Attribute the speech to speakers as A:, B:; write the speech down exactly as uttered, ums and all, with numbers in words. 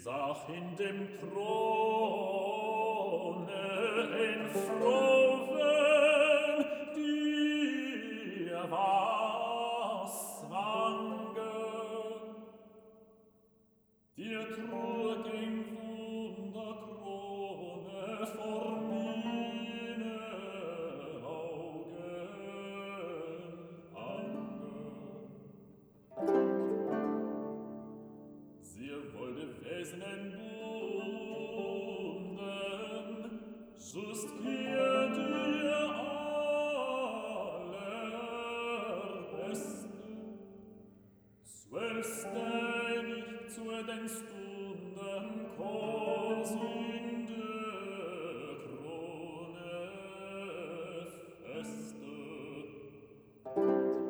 A: sah in dem Throne ein Froven, die war schwanger. Die trug in Wunderkrone vor meine Augen ange. Sie wollte Wesen bunden, just hier die allerbeste. Zwölfste nicht zu den Stunden Kosin